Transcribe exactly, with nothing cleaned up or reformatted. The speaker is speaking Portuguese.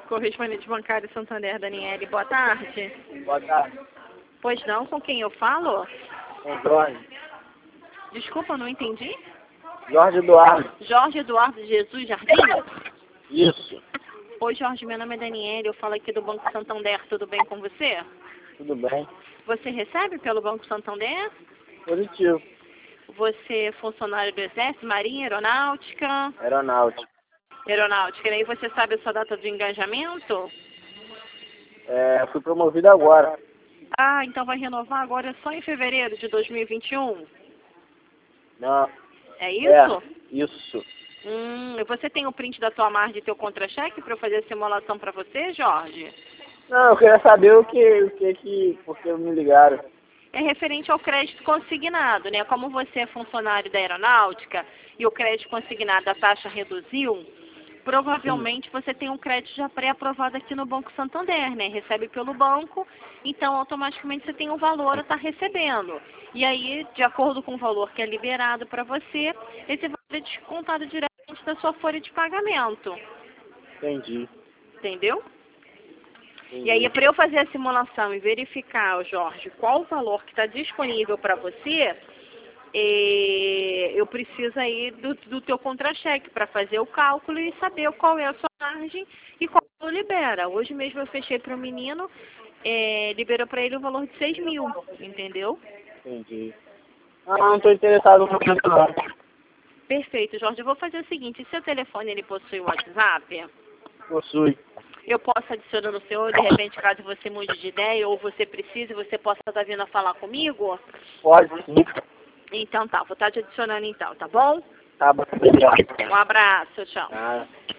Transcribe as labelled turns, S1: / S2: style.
S1: Correspondente bancário Santander, Daniele, boa tarde.
S2: Boa tarde.
S1: Pois não, com quem eu falo?
S2: Com Jorge.
S1: Desculpa, não entendi.
S2: Jorge Eduardo.
S1: Jorge Eduardo Jesus Jardim?
S2: Isso.
S1: Oi, Jorge, meu nome é Daniele, eu falo aqui do Banco Santander, tudo bem com você?
S2: Tudo bem?
S1: Você recebe pelo Banco Santander?
S2: Positivo.
S1: Você é funcionário do Exército, Marinha, Aeronáutica?
S2: Aeronáutica.
S1: Aeronáutica, e aí você sabe a sua data de engajamento?
S2: É, fui promovido agora.
S1: Ah, então vai renovar agora só em fevereiro de dois mil e vinte e um?
S2: Não.
S1: É isso?
S2: É, isso.
S1: Hum, você tem o print da tua margem e teu contra-cheque para eu fazer a simulação para você, Jorge?
S2: Não, eu queria saber o que, o que que, porque me ligaram.
S1: É referente ao crédito consignado, né? Como você é funcionário da aeronáutica e o crédito consignado, a taxa reduziu, provavelmente você tem um crédito já pré-aprovado aqui no Banco Santander, né? Recebe pelo banco, então automaticamente você tem um valor a estar recebendo. E aí, de acordo com o valor que é liberado para você, esse valor é descontado diretamente da sua folha de pagamento.
S2: Entendi.
S1: Entendeu?
S2: Entendi.
S1: E aí, para eu fazer a simulação e verificar, Jorge, qual o valor que está disponível para você, eh, eu preciso aí do, do teu contra-cheque para fazer o cálculo e saber qual é a sua margem e qual libera. Hoje mesmo eu fechei para o menino, eh, liberou para ele o valor de seis mil, entendeu?
S2: Entendi. Ah, não estou interessado no momento não.
S1: Perfeito, Jorge. Eu vou fazer o seguinte, seu telefone ele possui o WhatsApp?
S2: Possui.
S1: Eu posso adicionar no seu, de repente, caso você mude de ideia ou você precise, você possa estar vindo a falar comigo?
S2: Pode sim.
S1: Então tá, vou estar te adicionando então, tá bom?
S2: Tá bom, obrigado.
S1: Um abraço, tchau.
S2: Ah.